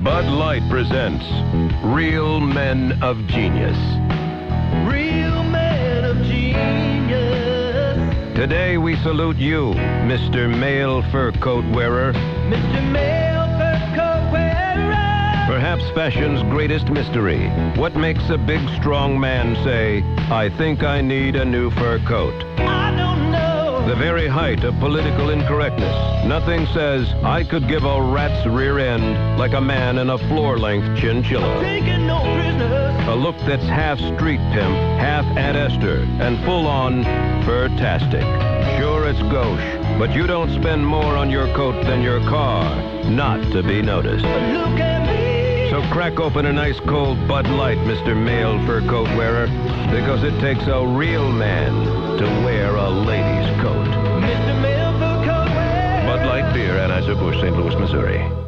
Bud Light presents Real Men of Genius. Real men of genius. Today we salute you, Mr. Male Fur Coat Wearer. Mr. Male Fur Coat Wearer. Perhaps fashion's greatest mystery. What makes a big, strong man say, I think I need a new fur coat? I don't know. The very height of political incorrectness. Nothing says, I could give a rat's rear end like a man in a floor-length chinchilla. Taking no prisoners. A look that's half street pimp, half Aunt Esther, and full-on fur-tastic. Sure, it's gauche, but you don't spend more on your coat than your car. Not to be noticed. Look at me. So crack open a nice cold Bud Light, Mr. Male Fur Coat Wearer, because it takes a real man to wear a lady's coat. Mr. Male Fur Coat Wearer. Bud Light Beer, Anheuser-Busch, St. Louis, Missouri.